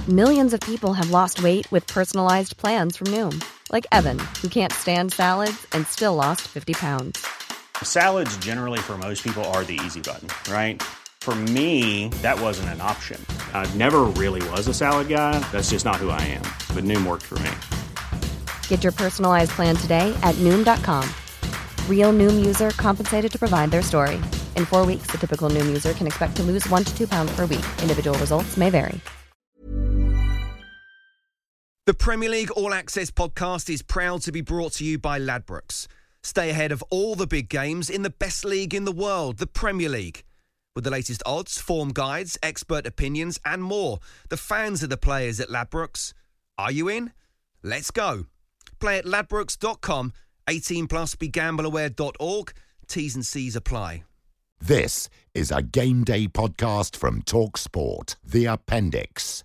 Millions of people have lost weight with personalized plans from Noom. Like Evan, who can't stand salads and still lost 50 pounds. Salads generally for most people are the easy button, right? For me, that wasn't an option. I never really was a salad guy. That's just not who I am. But Noom worked for me. Get your personalized plan today at Noom.com. Real Noom user compensated to provide their story. In 4 weeks, the typical Noom user can expect to lose 1 to 2 pounds per week. Individual results may vary. The Premier League All Access podcast is proud to be brought to you by Ladbrokes. Stay ahead of all the big games in the best league in the world, the Premier League. With the latest odds, form guides, expert opinions and more. The fans are the players at Ladbrokes. Are you in? Let's go. Play at ladbrokes.com. 18 plus, begambleaware.org. T's and C's apply. This is a Game Day podcast from TalkSport, The Appendix.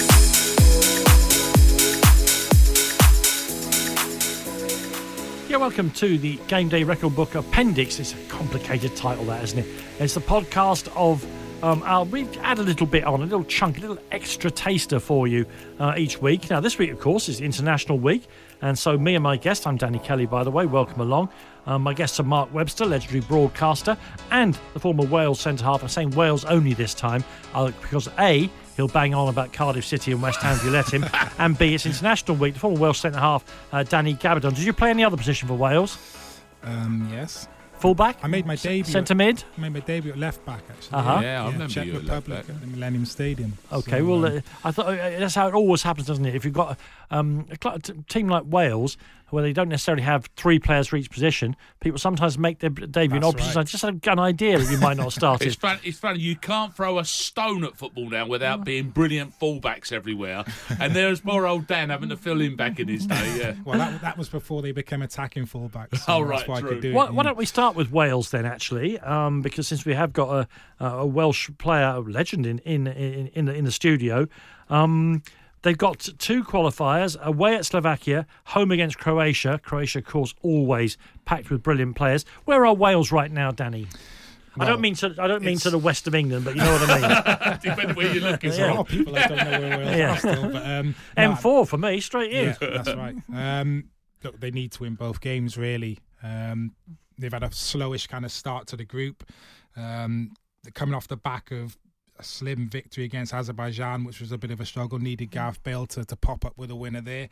Yeah, welcome to the Game Day Record Book Appendix. It's a complicated title, that, isn't it? It's the podcast of... we add a little bit on, a little chunk, a little extra taster for you each week. Now, this week, of course, is International Week. And so me and my guest, I'm Danny Kelly, by the way, welcome along. My guests are Mark Webster, legendary broadcaster, and the former Wales centre-half. I'm saying Wales only this time, because A, he'll bang on about Cardiff City and West Ham if you let him, and B, it's International Week. The former Welsh centre-half, Danny Gabardon. Did you play any other position for Wales? Yes. Full-back? I made my debut. Centre-mid? I made my debut at left-back, actually. Uh-huh. Yeah, I remember Czech you at Republic left-back. at the Millennium Stadium. Okay, So, well, I thought that's how it always happens, doesn't it? If you've got a team like Wales, where they don't necessarily have 3 players for each position, people sometimes make their debut in opposition. right. I just had an idea that you might not have started. It's funny. You can't throw a stone at football now without being brilliant fullbacks everywhere. And there's poor old Dan having to fill in back in his day. Yeah. Well, that was before they became attacking fullbacks. So Oh, right, that's why true. I could do Why it. don't we start with Wales then, actually? Because since we have got a Welsh player, a legend in the studio, they've got 2 qualifiers: away at Slovakia, home against Croatia. Croatia, of course, always packed with brilliant players. Where are Wales right now, Danny? I don't mean to the west of England, but you know what I mean. Depending where you're looking. There's a lot of people that don't know where Wales are still. But, M4 for me, straight in. Yeah, that's right. Look, they need to win both games, really. They've had a slowish kind of start to the group. They're coming off the back of a slim victory against Azerbaijan, which was a bit of a struggle. Needed Gareth Bale to pop up with a winner there.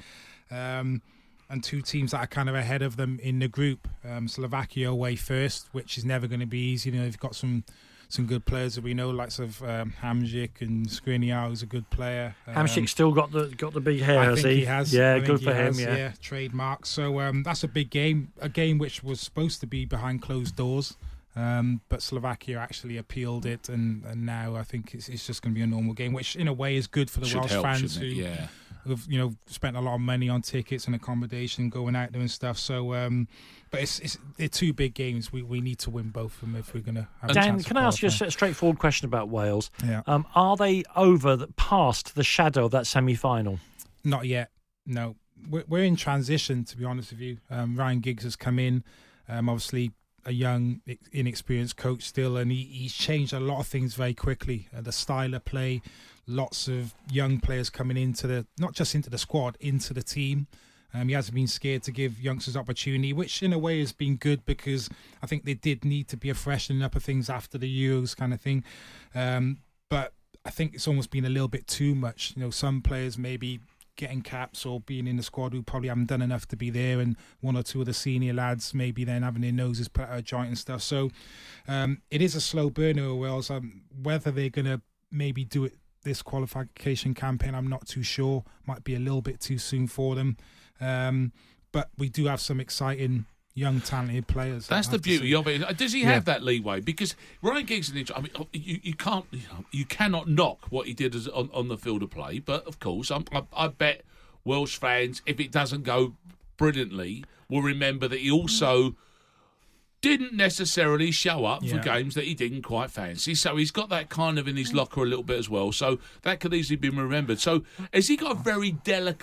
And 2 teams that are kind of ahead of them in the group. Slovakia away first, which is never going to be easy. You know, they've got some good players that we know, likes of Hamsik and Skriniar, who's a good player. Hamsik's still got the big hair, I has think he? he has. Yeah, I think good he for has, him. Yeah. Trademark. So that's a big game, a game which was supposed to be behind closed doors. But Slovakia actually appealed it, and now I think it's just going to be a normal game, which in a way is good for the Welsh fans who've spent a lot of money on tickets and accommodation, going out there and stuff. So, but they're 2 big games. We need to win both of them if we're going to have a Dan, chance. can I ask you a straightforward question about Wales? Yeah. Are they past the shadow of that semi-final? Not yet. No, we're in transition. To be honest with you, Ryan Giggs has come in. Obviously, a young, inexperienced coach still, and he's changed a lot of things very quickly. The style of play, lots of young players coming into not just into the squad, into the team. He hasn't been scared to give youngsters opportunity, which in a way has been good, because I think they did need to be a freshening up of things after the Euros kind of thing. But I think it's almost been a little bit too much. You know, some players maybe getting caps or being in the squad who probably haven't done enough to be there, and 1 or 2 of the senior lads maybe then having their noses put out of joint and stuff. So it is a slow burner at Wales. Whether they're going to maybe do it this qualification campaign, I'm not too sure. Might be a little bit too soon for them. But we do have some exciting young talented players. That's the beauty of it. Does he have that leeway? Because Ryan Giggs, you cannot knock what he did on the field of play. But of course, I bet Welsh fans, if it doesn't go brilliantly, will remember that he also didn't necessarily show up for games that he didn't quite fancy. So he's got that kind of in his locker a little bit as well. So that could easily be remembered. So has he got a very delicate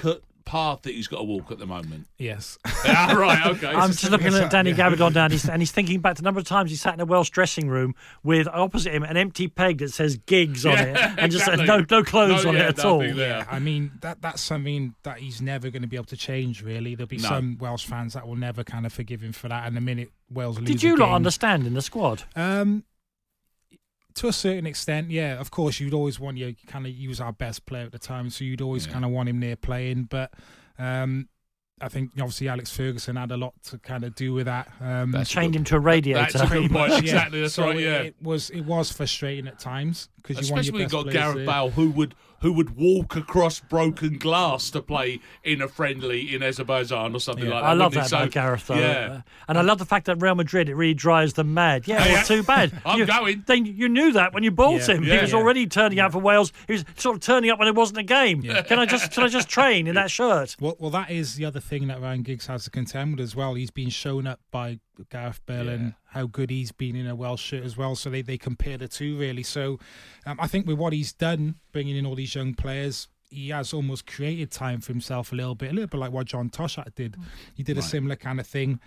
path that he's got to walk at the moment? Yes. Right, okay. I'm just looking at Danny Gabaldon now, and he's thinking back to the number of times he sat in a Welsh dressing room with opposite him an empty peg that says gigs on it, and just says no clothes on it at all. Yeah, I mean, that's something that he's never going to be able to change, really. There'll be some Welsh fans that will never kind of forgive him for that, and the minute Wales lose Did you a not game, understand in the squad? To a certain extent, yeah. Of course, you'd always want you kind of use our best player at the time, so you'd always kind of want him there playing. But I think obviously Alex Ferguson had a lot to kind of do with that. Chained him to a radiator. That's a good point. Exactly. That's so right. Yeah. It was frustrating at times because especially when you got Gareth Bale who would walk across broken glass to play in a friendly in Azerbaijan or something like that. I love that about Gareth, though. Yeah. And I love the fact that Real Madrid, it really drives them mad. Yeah, well, too bad. I'm going. You knew that when you bought him. Yeah, he was already turning out for Wales. He was sort of turning up when it wasn't a game. Yeah. Can I just train in that shirt? Well, that is the other thing that Ryan Giggs has to contend with as well. He's been shown up by Gareth Bale and how good he's been in a Welsh shirt as well. So they compare the two, really. So I think with what he's done, bringing in all these young players, he has almost created time for himself a little bit like what John Toshack did. He did a similar kind of thing.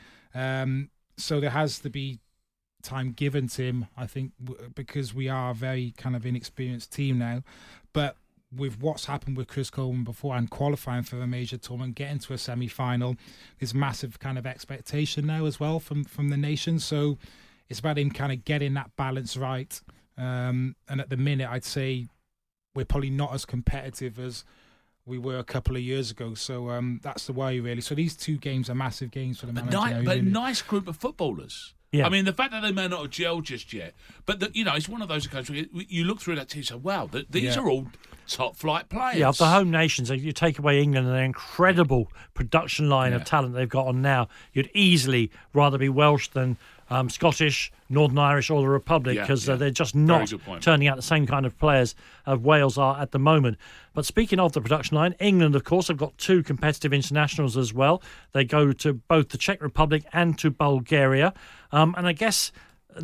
So there has to be time given to him, I think, because we are a very kind of inexperienced team now. But with what's happened with Chris Coleman before and qualifying for a major tournament, getting to a semi-final, there's massive kind of expectation now as well from the nation. So it's about him kind of getting that balance right. And at the minute, I'd say we're probably not as competitive as we were a couple of years ago. So that's the worry, really. So these two games are massive games for the manager. But a nice group of footballers. Yeah. I mean, the fact that they may not have gelled just yet, but it's one of those occasions where you look through that team and say, wow, these are all top-flight players. Yeah, of the home nations, if you take away England and their incredible production line of talent they've got on now, you'd easily rather be Welsh than Scottish, Northern Irish or the Republic, because they're just not turning out the same kind of players as Wales are at the moment. But speaking of the production line, England, of course, have got two competitive internationals as well. They go to both the Czech Republic and to Bulgaria. And I guess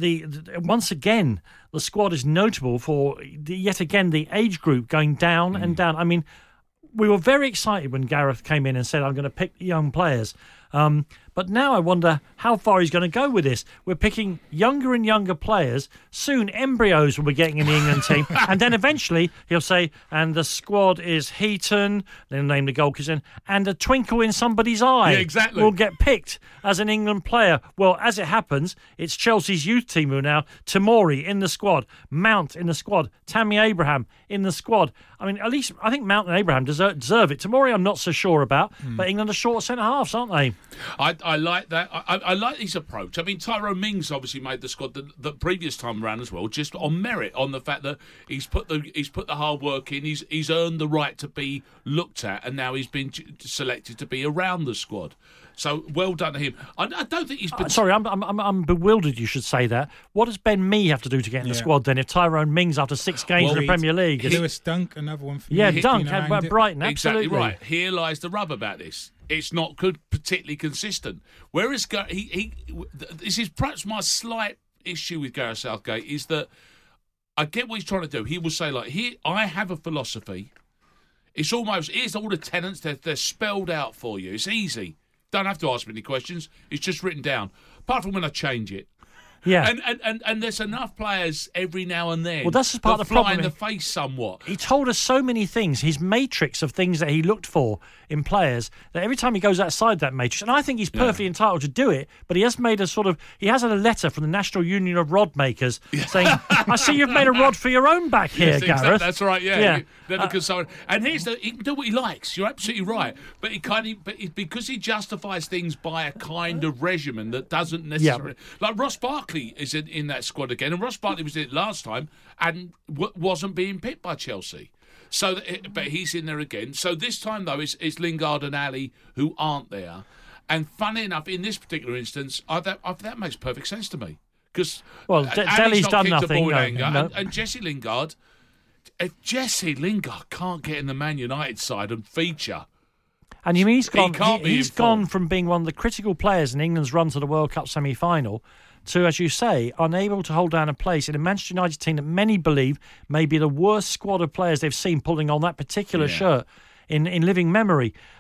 once again, the squad is notable for, yet again, the age group going down and down. I mean, we were very excited when Gareth came in and said, I'm going to pick young players. But now I wonder how far he's going to go with this. We're picking younger and younger players. Soon embryos will be getting in the England team. And then eventually he'll say, and the squad is Heaton, then name the goalkeeper, and a twinkle in somebody's eye will get picked as an England player. Well, as it happens, it's Chelsea's youth team who are now Tomori in the squad, Mount in the squad, Tammy Abraham in the squad. I mean, at least I think Mount and Abraham deserve it. Tomori I'm not so sure about, but England are short centre-halves, aren't they? I like that. I like his approach. I mean, Tyrone Mings obviously made the squad the previous time around as well, just on merit, on the fact that he's put the hard work in. He's earned the right to be looked at, and now he's been selected to be around the squad. So well done to him. I don't think he's been. Sorry, I'm bewildered. You should say that. What does Ben Mee have to do to get in the squad then? If Tyrone Mings after 6 games in the Premier League, Lewis Dunk, another one for Dunk had Brighton. Absolutely exactly right. Here lies the rub about this. It's not particularly consistent. Whereas this is perhaps my slight issue with Gareth Southgate is that I get what he's trying to do. He will say here I have a philosophy. It's almost here's all the tenets. They're spelled out for you. It's easy. Don't have to ask me any questions. It's just written down. Apart from when I change it. Yeah. And there's enough players every now and then. Well, that's just part of the fly problem. in the face somewhat. He told us so many things, his matrix of things that he looked for in players, that every time he goes outside that matrix, and I think he's perfectly entitled to do it, but he has made he has had a letter from the National Union of Rod Makers saying, I see you've made a rod for your own back here, Gareth. Exactly, that's right, yeah. And he can do what he likes. You're absolutely right. But because he justifies things by a kind of regimen that doesn't necessarily... Like Ross Barkley is in that squad again, and Ross Barkley was in it last time and wasn't being picked by Chelsea. But he's in there again. So this time, though, it's Lingard and Ali who aren't there. And funny enough, in this particular instance, that makes perfect sense to me. Because Delhi's done nothing. And Jesse Lingard, if Jesse Lingard can't get in the Man United side and feature... And you mean he's gone from being one of the critical players in England's run to the World Cup semi-final to, as you say, unable to hold down a place in a Manchester United team that many believe may be the worst squad of players they've seen pulling on that particular shirt in living memory.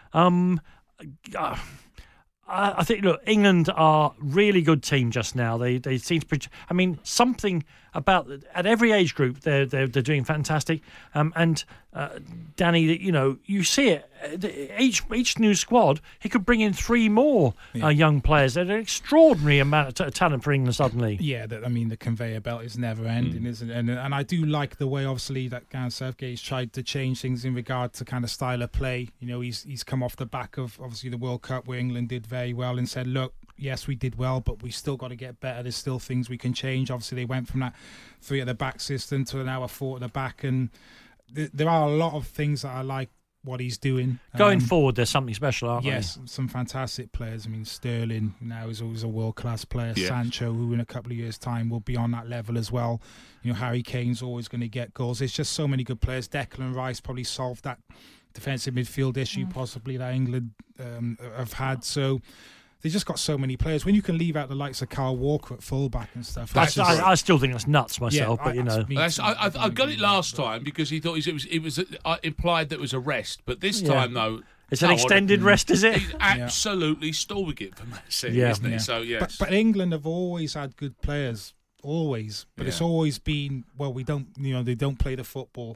I think, look, England are really good team just now. They seem to. I mean, something about at every age group they're doing fantastic. And Danny, you see it. Each new squad, he could bring in 3 more young players. They're an extraordinary amount of talent for England suddenly. Yeah, the conveyor belt is never ending, isn't it? And I do like the way, obviously, that Gareth Southgate's tried to change things in regard to kind of style of play. He's come off the back of obviously the World Cup where England did very well and said, look, yes, we did well, but we still got to get better. There's still things we can change. Obviously, they went from that 3 at the back system to now a 4 at the back, and there are a lot of things that I like what he's doing. Going forward, there's something special, aren't yes, some fantastic players. I mean, Sterling now is always a world-class player. Yes. Sancho, who in a couple of years' time will be on that level as well. Harry Kane's always going to get goals. There's just so many good players. Declan Rice probably solved that defensive midfield issue possibly that England have had. So they just got so many players. When you can leave out the likes of Kyle Walker at fullback and stuff. I still think that's nuts myself, but I got it last time because he thought it was implied that it was a rest, but this time though. It's an extended rest, is it? He's absolutely stalling it for Man City, isn't he? So yes, but England have always had good players. Always, but it's always been we don't, they don't play the football,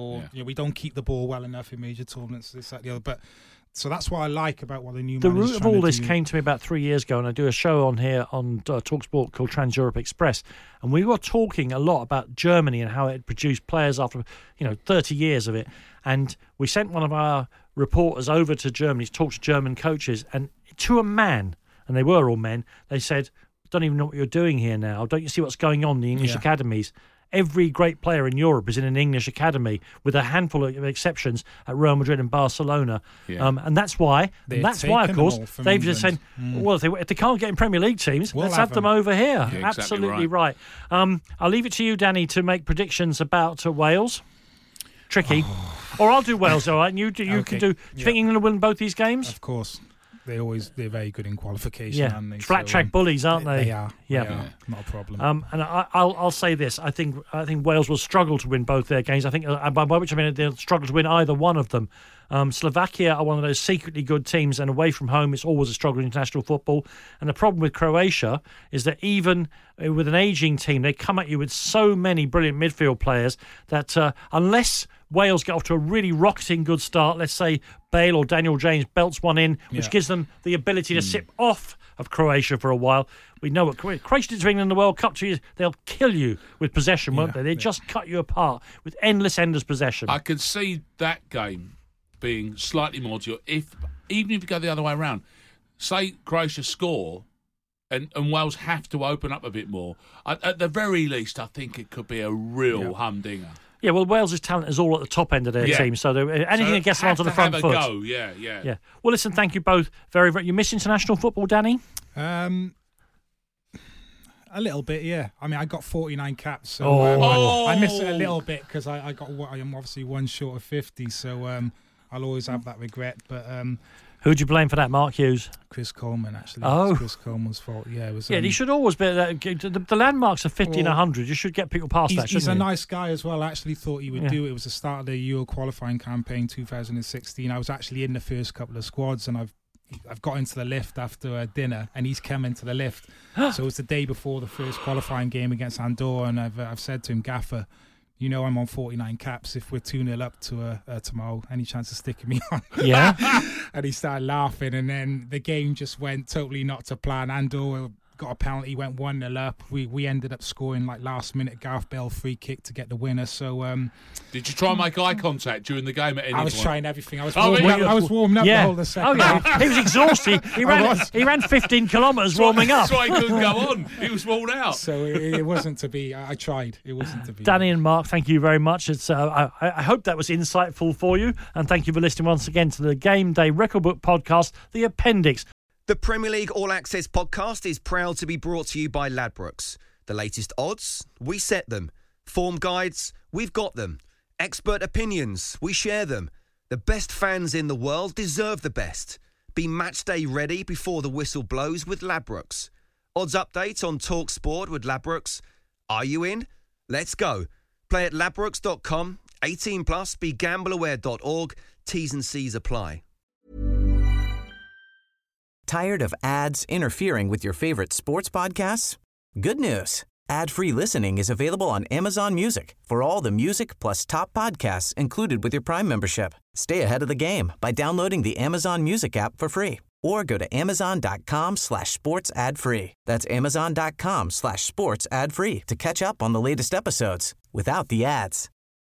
we don't keep the ball well enough in major tournaments, this, that, the other. But so that's what I like about what the new. The root of all this came to me about 3 years ago, and I do a show on here on TalkSport called Trans Europe Express, and we were talking a lot about Germany and how it had produced players after 30 years of it, and we sent one of our reporters over to Germany to talk to German coaches, and to a man, and they were all men, they said, don't even know what you're doing here now. Don't you see what's going on in the English academies? Every great player in Europe is in an English academy, with a handful of exceptions at Real Madrid and Barcelona. And that's why, of course, they've just said, well, if they can't get in Premier League teams, let's have them over here. Yeah, absolutely right. I'll leave it to you, Danny, to make predictions about Wales. Tricky. Or I'll do Wales, all right? And you can do. Do you think England will win both these games? Of course. They're very good in qualification, aren't they? Flat track bullies, aren't they? They are. Yeah, not a problem. And I'll say this: I think Wales will struggle to win both their games. I think, by which I mean they'll struggle to win either one of them. Slovakia are one of those secretly good teams, and away from home, it's always a struggle in international football. And the problem with Croatia is that even with an ageing team, they come at you with so many brilliant midfield players that unless Wales get off to a really rocketing good start, let's say Bale or Daniel James belts one in, which gives them the ability to sit off of Croatia for a while. We know what Croatia did to England in the World Cup 2 years. They'll kill you with possession, won't they? They just cut you apart with endless possession. I can see that game being slightly more to even if you go the other way around. Say Croatia score and Wales have to open up a bit more. At the very least, I think it could be a real humdinger. Yeah, well, Wales' talent is all at the top end of their team, so anything that gets them onto the front foot. Go. Yeah. Well, listen, thank you both very, very. You miss international football, Danny? A little bit, yeah. I mean, I got 49 caps, so I miss it a little bit because I am obviously one short of 50, so I'll always have that regret. But who'd you blame for that, Mark Hughes? Chris Coleman, actually. Oh. Chris Coleman's fault. Yeah, it was. You should always be. The landmarks are 50 and 100. You should get people past that, shouldn't He's a you? nice guy as well. I actually thought he would do it. It was the start of the Euro qualifying campaign 2016. I was actually in the first couple of squads, and I've got into the lift after dinner, and he's come into the lift. So it was the day before the first qualifying game against Andorra, and I've said to him, Gaffer, I'm on 49 caps. If we're 2-0 up to tomorrow, any chance of sticking me on? Yeah. And he started laughing, and then the game just went totally not to plan. Andorra got a penalty, went 1-0 up. We ended up scoring last minute Gareth Bale free kick to get the winner. So did you try and make eye contact during the game at any point? I was trying everything. I was warming up the whole of the second half. He was exhausted. He ran 15 kilometres warming up. That's why he couldn't go on. He was worn out. So it wasn't to be. I tried. It wasn't to be. Danny and Mark, thank you very much. It's I hope that was insightful for you, and thank you for listening once again to the Game Day Record Book podcast, The Appendix. The Premier League All Access podcast is proud to be brought to you by Ladbrokes. The latest odds, we set them. Form guides, we've got them. Expert opinions, we share them. The best fans in the world deserve the best. Be match day ready before the whistle blows with Ladbrokes. Odds update on TalkSport with Ladbrokes. Are you in? Let's go. Play at ladbrokes.com. 18+, begambleaware.org. T's and C's apply. Tired of ads interfering with your favorite sports podcasts? Good news. Ad-free listening is available on Amazon Music for all the music plus top podcasts included with your Prime membership. Stay ahead of the game by downloading the Amazon Music app for free or go to amazon.com/sports ad free. That's amazon.com/sports ad free to catch up on the latest episodes without the ads.